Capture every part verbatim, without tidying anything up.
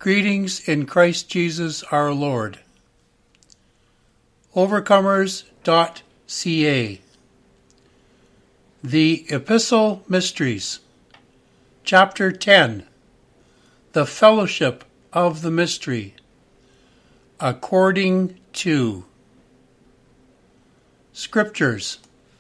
Greetings in Christ Jesus our Lord. Overcomers dot c a. The Epistle Mysteries. Chapter ten. The Fellowship of the Mystery. According to. Scriptures.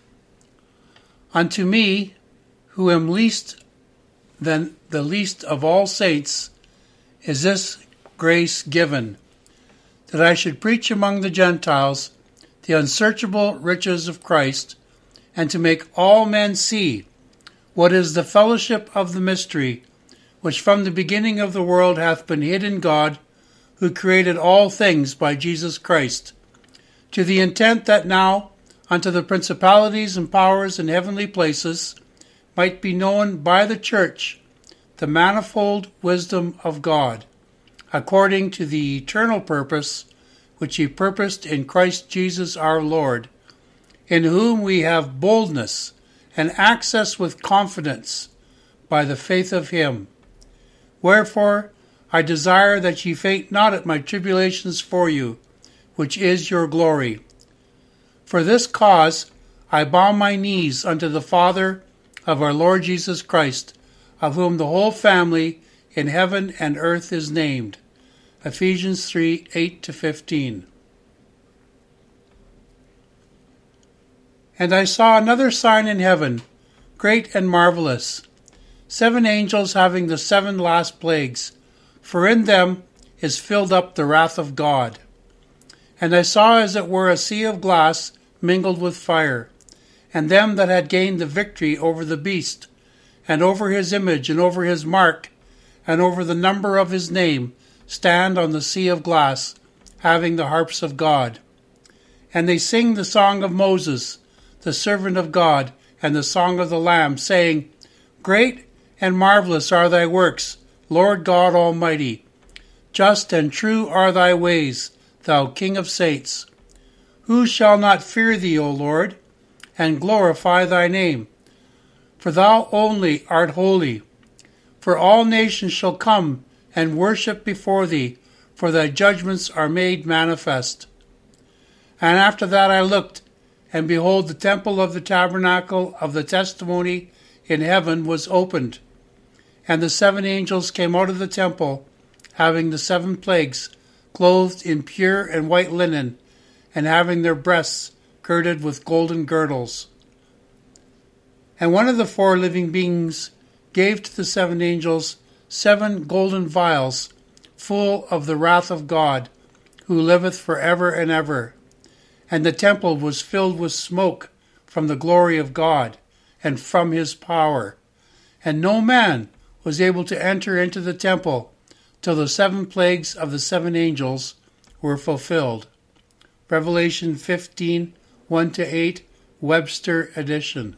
Unto me, who am least than the least of all saints, is this grace given, that I should preach among the Gentiles the unsearchable riches of Christ, and to make all men see what is the fellowship of the mystery, which from the beginning of the world hath been hid in God, who created all things by Jesus Christ, to the intent that now unto the principalities and powers in heavenly places might be known by the church the manifold wisdom of God, according to the eternal purpose which he purposed in Christ Jesus our Lord, in whom we have boldness and access with confidence by the faith of him. Wherefore I desire that ye faint not at my tribulations for you, which is your glory. For this cause I bow my knees unto the Father of our Lord Jesus Christ, of whom the whole family in heaven and earth is named. Ephesians three, eight to fifteen. And I saw another sign in heaven, great and marvelous, seven angels having the seven last plagues, for in them is filled up the wrath of God. And I saw as it were a sea of glass mingled with fire, and them that had gained the victory over the beast, and over his image, and over his mark, and over the number of his name, stand on the sea of glass, having the harps of God. And they sing the song of Moses, the servant of God, and the song of the Lamb, saying, Great and marvelous are thy works, Lord God Almighty. Just and true are thy ways, thou King of saints. Who shall not fear thee, O Lord, and glorify thy name? For thou only art holy. For all nations shall come and worship before thee, for thy judgments are made manifest. And after that I looked, and behold, the temple of the tabernacle of the testimony in heaven was opened. And the seven angels came out of the temple, having the seven plagues, clothed in pure and white linen, and having their breasts girded with golden girdles. And one of the four living beings gave to the seven angels seven golden vials, full of the wrath of God, who liveth for ever and ever. And the temple was filled with smoke from the glory of God, and from his power. And no man was able to enter into the temple till the seven plagues of the seven angels were fulfilled. Revelation fifteen, one to eight, Webster edition.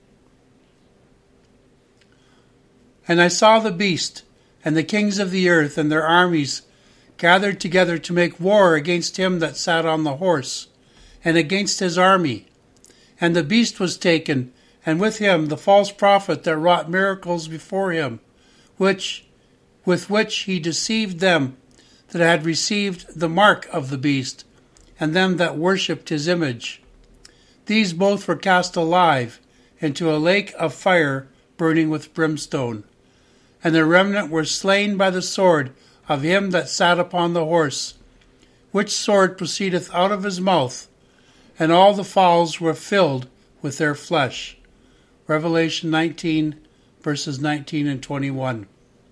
And I saw the beast, and the kings of the earth, and their armies, gathered together to make war against him that sat on the horse, and against his army. And the beast was taken, and with him the false prophet that wrought miracles before him, which with which he deceived them that had received the mark of the beast, and them that worshipped his image. These both were cast alive into a lake of fire burning with brimstone. And the remnant were slain by the sword of him that sat upon the horse, which sword proceedeth out of his mouth, and all the fowls were filled with their flesh. Revelation nineteen, verses nineteen and twenty-one.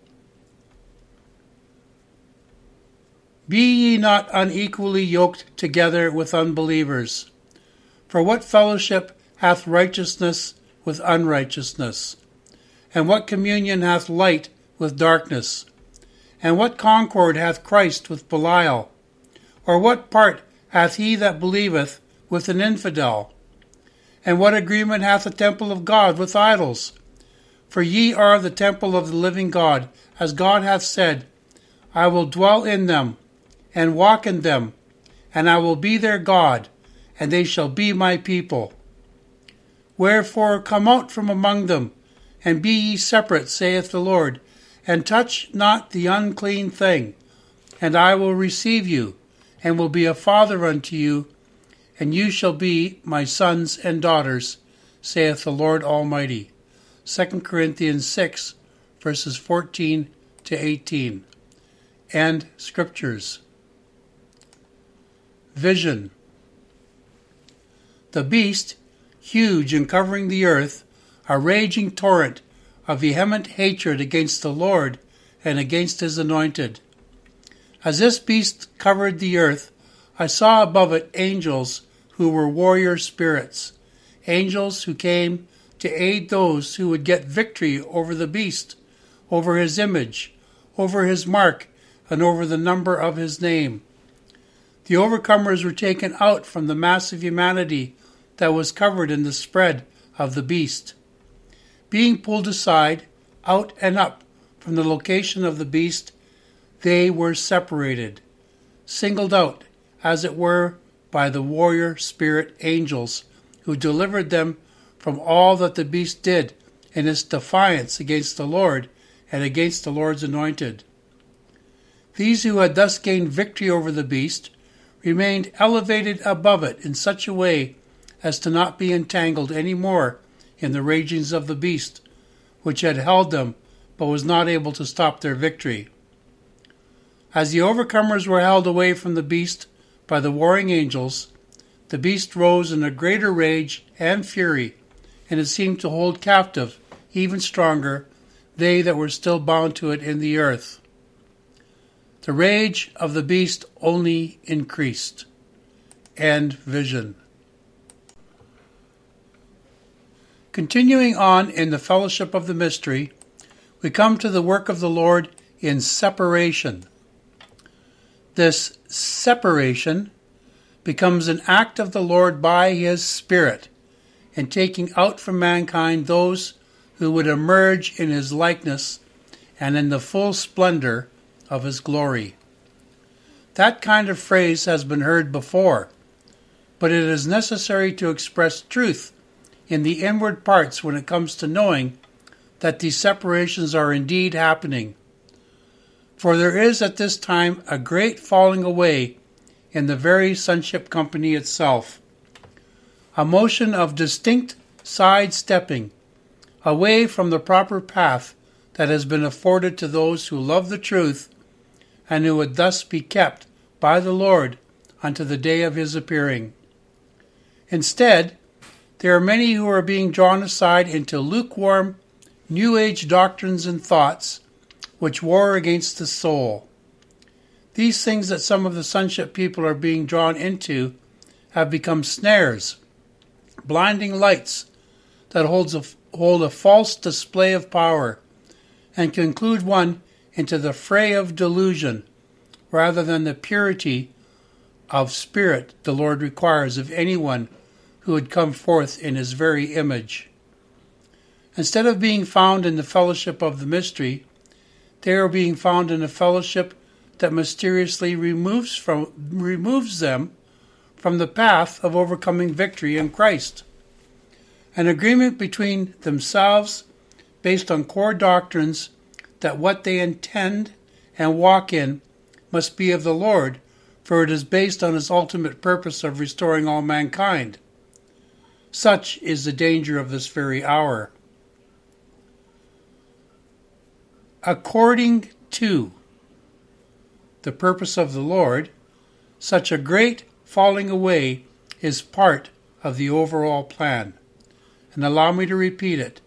Be ye not unequally yoked together with unbelievers. For what fellowship hath righteousness with unrighteousness? And what communion hath light with darkness? And what concord hath Christ with Belial? Or what part hath he that believeth with an infidel? And what agreement hath the temple of God with idols? For ye are the temple of the living God, as God hath said, I will dwell in them, and walk in them, and I will be their God, and they shall be my people. Wherefore come out from among them, and be ye separate, saith the Lord, and touch not the unclean thing, and I will receive you, and will be a father unto you, and you shall be my sons and daughters, saith the Lord Almighty. Second Corinthians six, verses fourteen to eighteen. And Scriptures. Vision. The beast, huge and covering the earth, a raging torrent of vehement hatred against the Lord and against his anointed. As this beast covered the earth, I saw above it angels who were warrior spirits, angels who came to aid those who would get victory over the beast, over his image, over his mark, and over the number of his name. The overcomers were taken out from the mass of humanity that was covered in the spread of the beast. Being pulled aside, out and up from the location of the beast, they were separated, singled out, as it were, by the warrior spirit angels, who delivered them from all that the beast did in its defiance against the Lord and against the Lord's anointed. These who had thus gained victory over the beast remained elevated above it in such a way as to not be entangled any more in the ragings of the beast, which had held them but was not able to stop their victory. As the overcomers were held away from the beast by the warring angels, the beast rose in a greater rage and fury, and it seemed to hold captive, even stronger, they that were still bound to it in the earth. The rage of the beast only increased. End vision. Continuing on in the fellowship of the mystery, we come to the work of the Lord in separation. This separation becomes an act of the Lord by his Spirit in taking out from mankind those who would emerge in his likeness and in the full splendor of his glory. That kind of phrase has been heard before, but it is necessary to express truth in the inward parts when it comes to knowing that these separations are indeed happening. For there is at this time a great falling away in the very sonship company itself, a motion of distinct side-stepping away from the proper path that has been afforded to those who love the truth and who would thus be kept by the Lord unto the day of his appearing. Instead, there are many who are being drawn aside into lukewarm, New Age doctrines and thoughts which war against the soul. These things that some of the sonship people are being drawn into have become snares, blinding lights that holds a, hold a false display of power and conclude one into the fray of delusion rather than the purity of spirit the Lord requires of anyone who would come forth in his very image. Instead of being found in the fellowship of the mystery, they are being found in a fellowship that mysteriously removes from removes them from the path of overcoming victory in Christ. An agreement between themselves based on core doctrines that what they intend and walk in must be of the Lord, for it is based on his ultimate purpose of restoring all mankind. Such is the danger of this very hour. According to the purpose of the Lord, such a great falling away is part of the overall plan. And allow me to repeat it.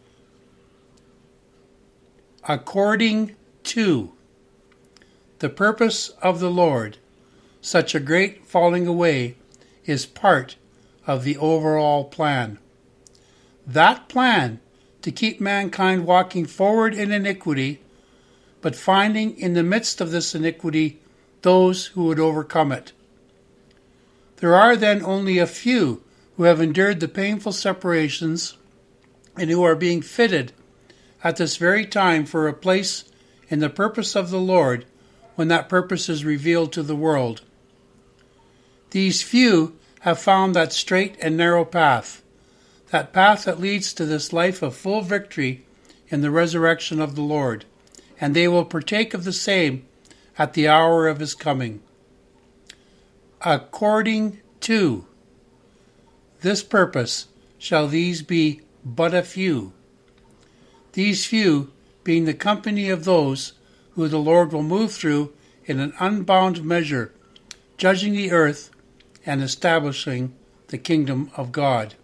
According to the purpose of the Lord, such a great falling away is part of the overall plan. That plan to keep mankind walking forward in iniquity, but finding in the midst of this iniquity those who would overcome it. There are then only a few who have endured the painful separations and who are being fitted at this very time for a place in the purpose of the Lord when that purpose is revealed to the world. These few have found that straight and narrow path, that path that leads to this life of full victory in the resurrection of the Lord, and they will partake of the same at the hour of his coming. According to this purpose shall these be but a few, these few being the company of those who the Lord will move through in an unbound measure, judging the earth and establishing the kingdom of God.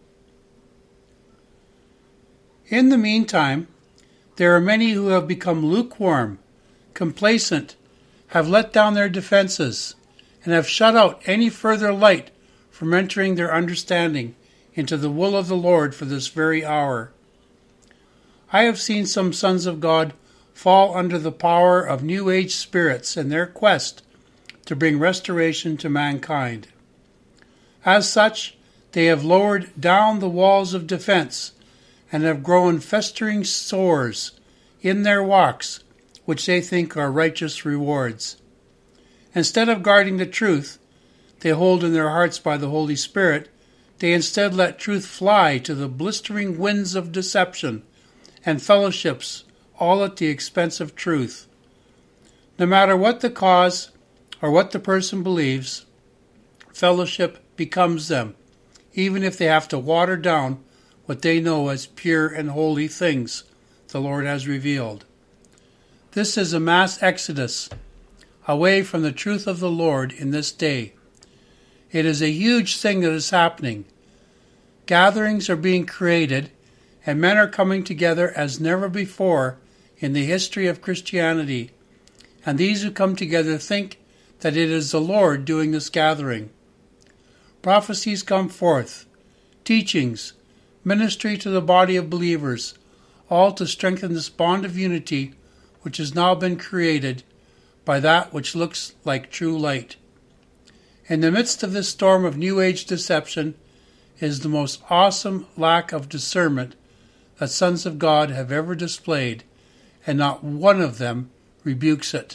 In the meantime, there are many who have become lukewarm, complacent, have let down their defenses, and have shut out any further light from entering their understanding into the will of the Lord for this very hour. I have seen some sons of God fall under the power of New Age spirits in their quest to bring restoration to mankind. As such, they have lowered down the walls of defense and have grown festering sores in their walks, which they think are righteous rewards. Instead of guarding the truth they hold in their hearts by the Holy Spirit, they instead let truth fly to the blistering winds of deception and fellowships, all at the expense of truth. No matter what the cause or what the person believes, fellowship becomes them, even if they have to water down what they know as pure and holy things the Lord has revealed. This is a mass exodus away from the truth of the Lord in this day. It is a huge thing that is happening. Gatherings are being created, and men are coming together as never before in the history of Christianity, and these who come together think that it is the Lord doing this gathering. Prophecies come forth, teachings, ministry to the body of believers, all to strengthen this bond of unity which has now been created by that which looks like true light. In the midst of this storm of New Age deception is the most awesome lack of discernment that sons of God have ever displayed, and not one of them rebukes it.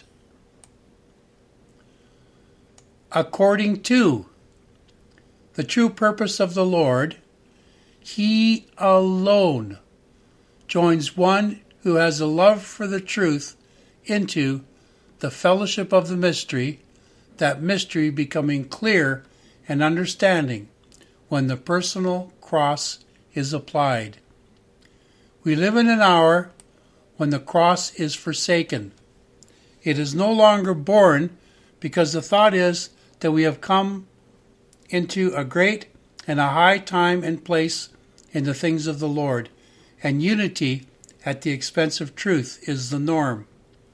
According to the true purpose of the Lord, He alone joins one who has a love for the truth into the fellowship of the mystery, that mystery becoming clear and understanding when the personal cross is applied. We live in an hour when the cross is forsaken. It is no longer borne because the thought is that we have come into a great and a high time and place in the things of the Lord, and unity at the expense of truth is the norm.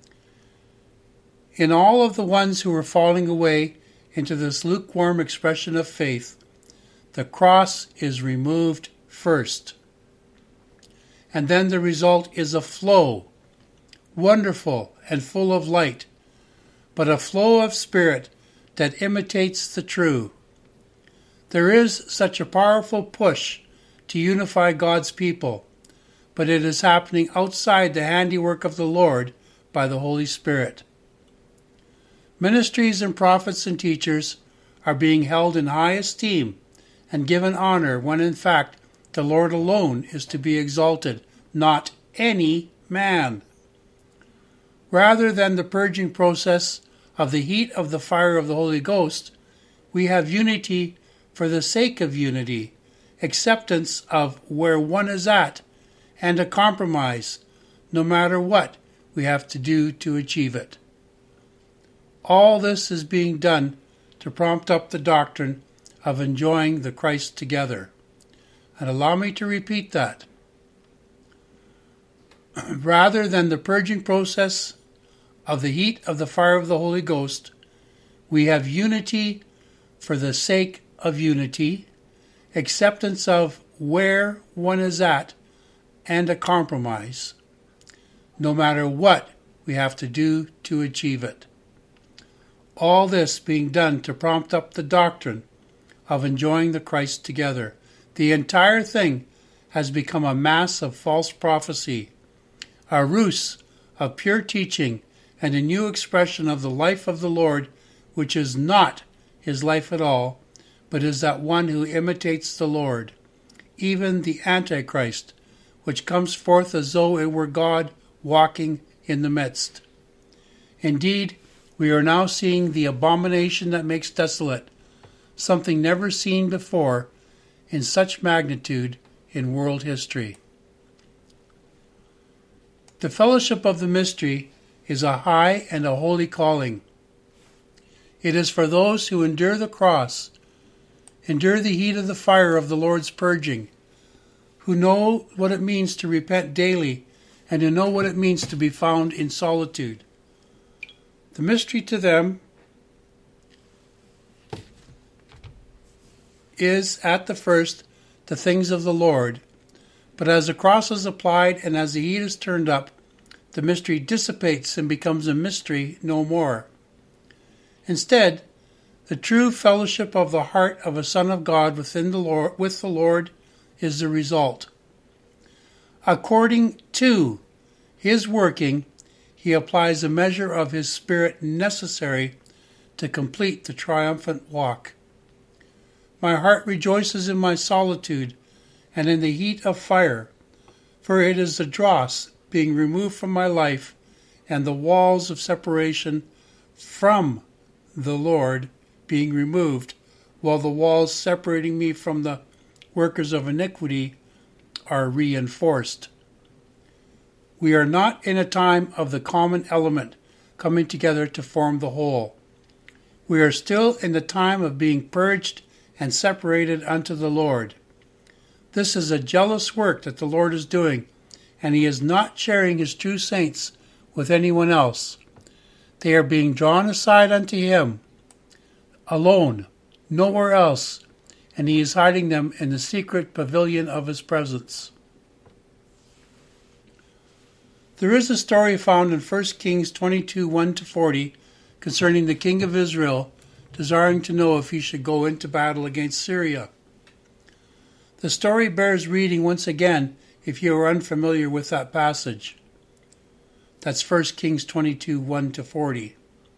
In all of the ones who are falling away into this lukewarm expression of faith, the cross is removed first. And then the result is a flow, wonderful and full of light, but a flow of spirit that imitates the true. There is such a powerful push to unify God's people, but it is happening outside the handiwork of the Lord by the Holy Spirit. Ministries and prophets and teachers are being held in high esteem and given honor when in fact the Lord alone is to be exalted, not any man. Rather than the purging process of the heat of the fire of the Holy Ghost, we have unity for the sake of unity, acceptance of where one is at, and a compromise, no matter what we have to do to achieve it. All this is being done to prompt up the doctrine of enjoying the Christ together. And allow me to repeat that. Rather than the purging process of the heat of the fire of the Holy Ghost, we have unity for the sake of unity, acceptance of where one is at, and a compromise, no matter what we have to do to achieve it. All this being done to prompt up the doctrine of enjoying the Christ together. The entire thing has become a mass of false prophecy, a ruse of pure teaching, and a new expression of the life of the Lord, which is not his life at all, but is that one who imitates the Lord, even the Antichrist, which comes forth as though it were God walking in the midst. Indeed, we are now seeing the abomination that makes desolate, something never seen before in such magnitude in world history. The fellowship of the mystery is a high and a holy calling. It is for those who endure the cross, endure the heat of the fire of the Lord's purging, who know what it means to repent daily and who know what it means to be found in solitude. The mystery to them is, at the first, the things of the Lord, but as the cross is applied and as the heat is turned up, the mystery dissipates and becomes a mystery no more. Instead, the true fellowship of the heart of a Son of God within the Lord, with the Lord is the result. According to His working, He applies a measure of His Spirit necessary to complete the triumphant walk. My heart rejoices in my solitude and in the heat of fire, for it is the dross being removed from my life and the walls of separation from the Lord being removed, while the walls separating me from the workers of iniquity are reinforced. We are not in a time of the common element coming together to form the whole. We are still in the time of being purged and separated unto the Lord. This is a jealous work that the Lord is doing, and He is not sharing His true saints with anyone else. They are being drawn aside unto Him, alone, nowhere else, and He is hiding them in the secret pavilion of His presence. There is a story found in First Kings twenty-two, one to forty, concerning the king of Israel desiring to know if he should go into battle against Syria. The story bears reading once again if you are unfamiliar with that passage. That's First Kings twenty-two, one to forty.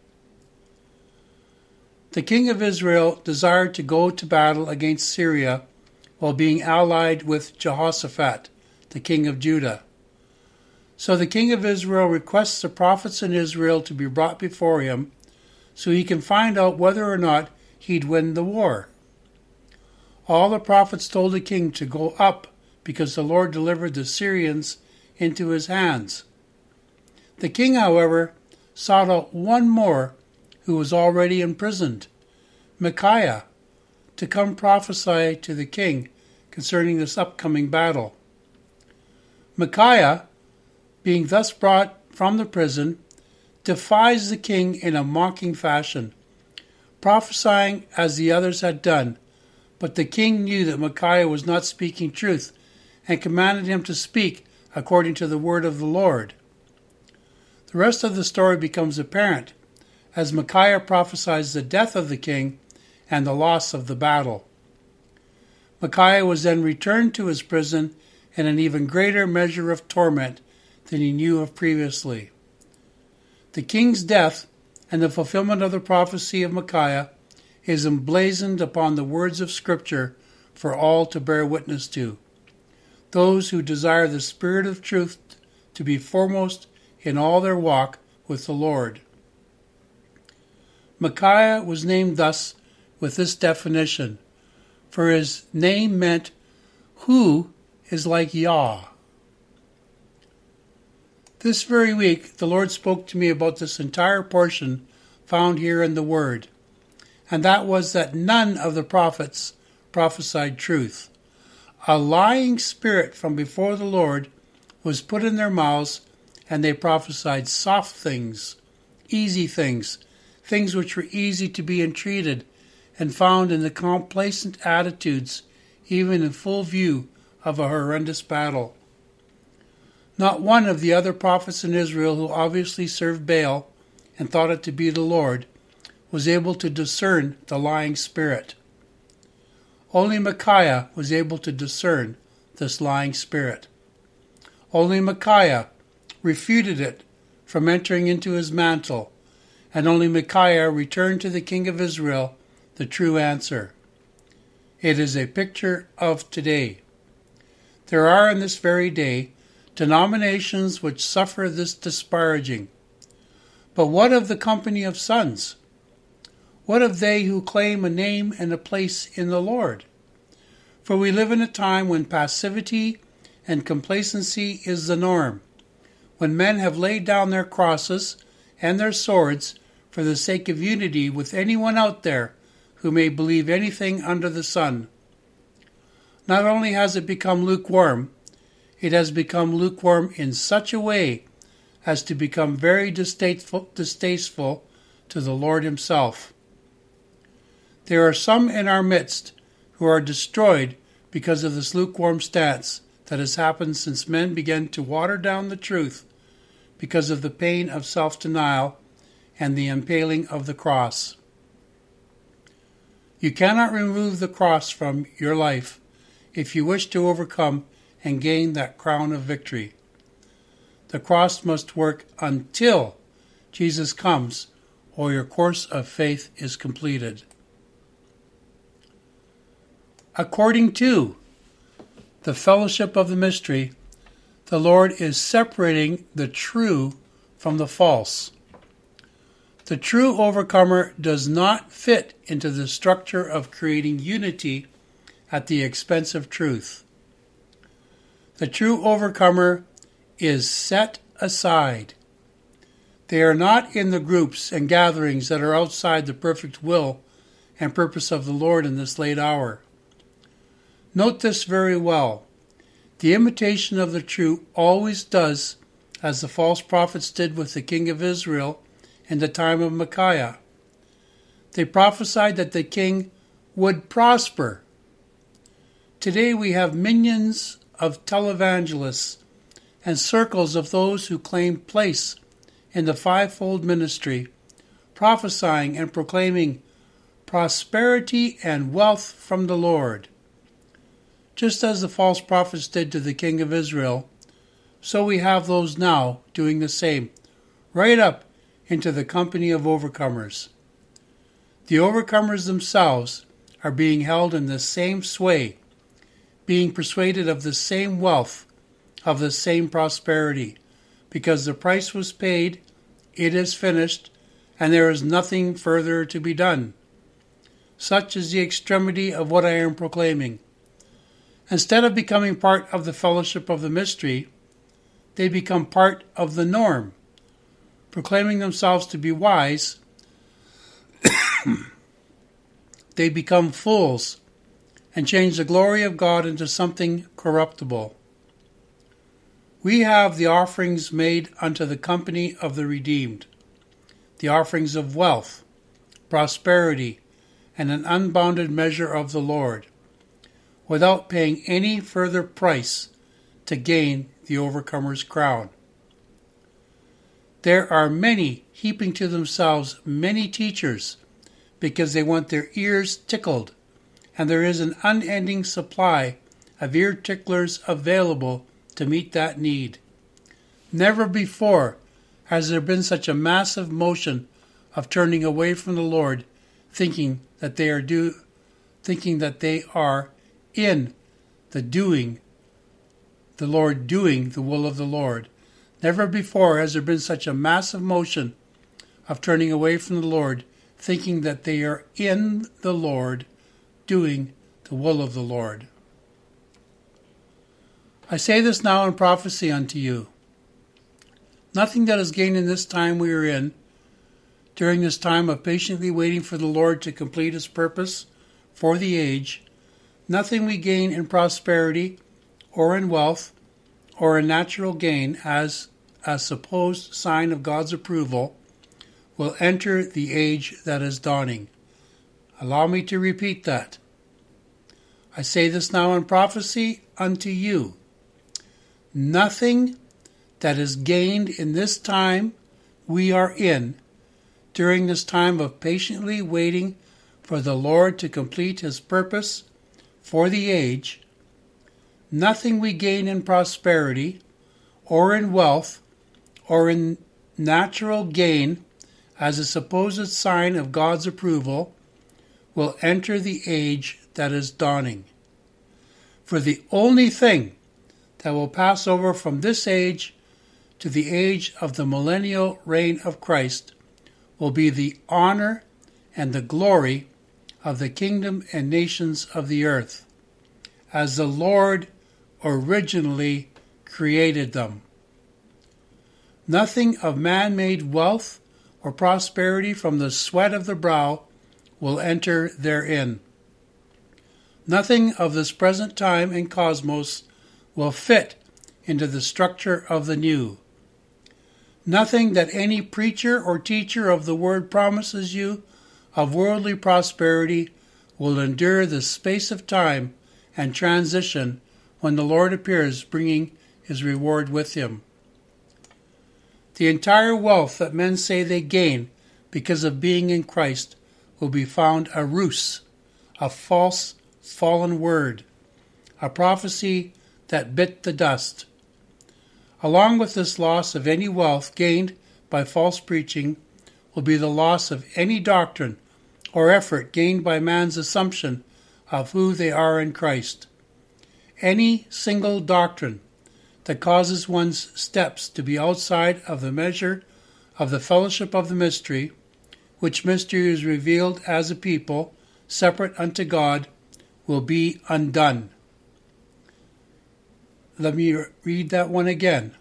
The king of Israel desired to go to battle against Syria while being allied with Jehoshaphat, the king of Judah. So the king of Israel requests the prophets in Israel to be brought before him so he can find out whether or not he'd win the war. All the prophets told the king to go up because the Lord delivered the Syrians into his hands. The king, however, sought out one more who was already imprisoned, Micaiah, to come prophesy to the king concerning this upcoming battle. Micaiah, being thus brought from the prison, defies the king in a mocking fashion, prophesying as the others had done, but the king knew that Micaiah was not speaking truth and commanded him to speak according to the word of the Lord. The rest of the story becomes apparent as Micaiah prophesies the death of the king and the loss of the battle. Micaiah was then returned to his prison in an even greater measure of torment than he knew of previously. The king's death and the fulfillment of the prophecy of Micaiah is emblazoned upon the words of Scripture for all to bear witness to, those who desire the Spirit of truth to be foremost in all their walk with the Lord. Micaiah was named thus with this definition, for his name meant, "Who is like Yah?" This very week, the Lord spoke to me about this entire portion found here in the Word, and that was that none of the prophets prophesied truth. A lying spirit from before the Lord was put in their mouths, and they prophesied soft things, easy things, things which were easy to be entreated and found in the complacent attitudes, even in full view of a horrendous battle. Not one of the other prophets in Israel who obviously served Baal and thought it to be the Lord was able to discern the lying spirit. Only Micaiah was able to discern this lying spirit. Only Micaiah refuted it from entering into his mantle, and only Micaiah returned to the king of Israel the true answer. It is a picture of today. There are in this very day denominations which suffer this disparaging. But what of the company of sons? What of they who claim a name and a place in the Lord? For we live in a time when passivity and complacency is the norm, when men have laid down their crosses and their swords for the sake of unity with anyone out there who may believe anything under the sun. Not only has it become lukewarm, it has become lukewarm in such a way as to become very distasteful, distasteful to the Lord himself. There are some in our midst who are destroyed because of this lukewarm stance that has happened since men began to water down the truth because of the pain of self-denial and the impaling of the cross. You cannot remove the cross from your life if you wish to overcome and gain that crown of victory. The cross must work until Jesus comes, or your course of faith is completed. According to the fellowship of the mystery, the Lord is separating the true from the false. The true overcomer does not fit into the structure of creating unity at the expense of truth. The true overcomer is set aside. They are not in the groups and gatherings that are outside the perfect will and purpose of the Lord in this late hour. Note this very well. The imitation of the true always does as the false prophets did with the king of Israel in the time of Micaiah. They prophesied that the king would prosper. Today we have minions of televangelists and circles of those who claim place in the fivefold ministry, prophesying and proclaiming prosperity and wealth from the Lord. Just as the false prophets did to the king of Israel, so we have those now doing the same, right up into the company of overcomers. The overcomers themselves are being held in the same sway, being persuaded of the same wealth, of the same prosperity, because the price was paid, it is finished, and there is nothing further to be done. Such is the extremity of what I am proclaiming. Instead of becoming part of the fellowship of the mystery, they become part of the norm, proclaiming themselves to be wise. They become fools and change the glory of God into something corruptible. We have the offerings made unto the company of the redeemed, the offerings of wealth, prosperity, and an unbounded measure of the Lord, without paying any further price to gain the overcomer's crown. There are many heaping to themselves many teachers because they want their ears tickled, and there is an unending supply of ear ticklers available to meet that need. Never before has there been such a massive motion of turning away from the Lord, thinking that they are do, thinking that they are in the doing, the Lord doing the will of the Lord. Never before has there been such a massive motion of turning away from the Lord, thinking that they are in the Lord, doing the will of the Lord. I say this now in prophecy unto you. Nothing that is gained in this time we are in, during this time of patiently waiting for the Lord to complete his purpose for the age, nothing we gain in prosperity or in wealth or in natural gain as a supposed sign of God's approval will enter the age that is dawning. Allow me to repeat that. I say this now in prophecy unto you. Nothing that is gained in this time we are in, during this time of patiently waiting for the Lord to complete his purpose for the age, nothing we gain in prosperity or in wealth or in natural gain as a supposed sign of God's approval will enter the age that is dawning. For the only thing that will pass over from this age to the age of the millennial reign of Christ will be the honor and the glory of the kingdom and nations of the earth, as the Lord originally created them. Nothing of man-made wealth or prosperity from the sweat of the brow will enter therein. Nothing of this present time and cosmos will fit into the structure of the new. Nothing that any preacher or teacher of the word promises you of worldly prosperity will endure the space of time and transition when the Lord appears, bringing his reward with him. The entire wealth that men say they gain because of being in Christ will be found a ruse, a false, fallen word, a prophecy that bit the dust. Along with this loss of any wealth gained by false preaching will be the loss of any doctrine or effort gained by man's assumption of who they are in Christ. Any single doctrine that causes one's steps to be outside of the measure of the fellowship of the mystery, which mystery is revealed as a people separate unto God, will be undone. Let me read that one again.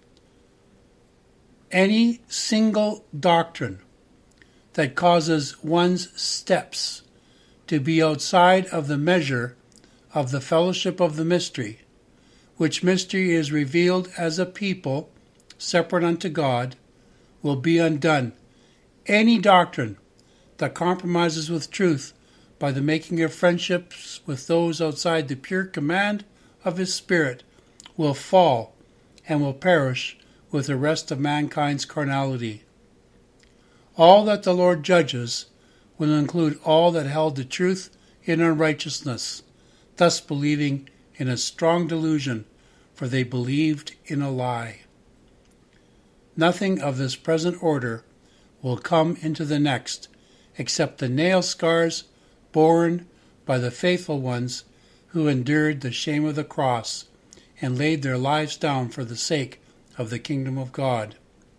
Any single doctrine that causes one's steps to be outside of the measure of the fellowship of the mystery, which mystery is revealed as a people separate unto God, will be undone. Any doctrine that compromises with truth by the making of friendships with those outside the pure command of his Spirit will fall and will perish with the rest of mankind's carnality. All that the Lord judges will include all that held the truth in unrighteousness, thus believing in a strong delusion, for they believed in a lie. Nothing of this present order will come into the next, except the nail scars borne by the faithful ones who endured the shame of the cross and laid their lives down for the sake of the kingdom of God.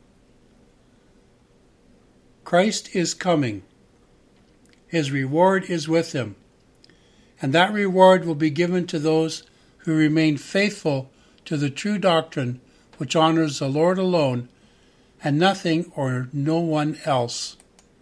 Christ is coming. His reward is with him, and that reward will be given to those who remain faithful to the true doctrine which honors the Lord alone and nothing or no one else.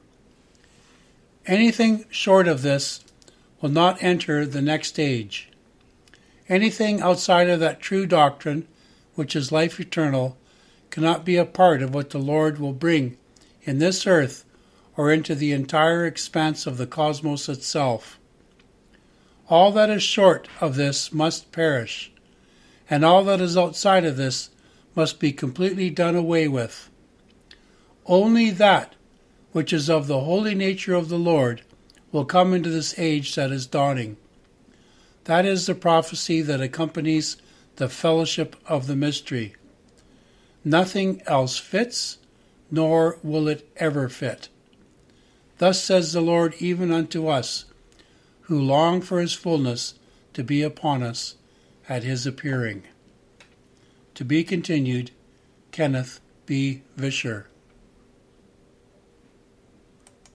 Anything short of this will not enter the next age. Anything outside of that true doctrine, which is life eternal, cannot be a part of what the Lord will bring in this earth or into the entire expanse of the cosmos itself. All that is short of this must perish, and all that is outside of this must be completely done away with. Only that which is of the holy nature of the Lord will come into this age that is dawning. That is the prophecy that accompanies the fellowship of the mystery. Nothing else fits, nor will it ever fit. Thus says the Lord even unto us, who long for his fullness to be upon us at his appearing. To be continued, Kenneth B. Vischer.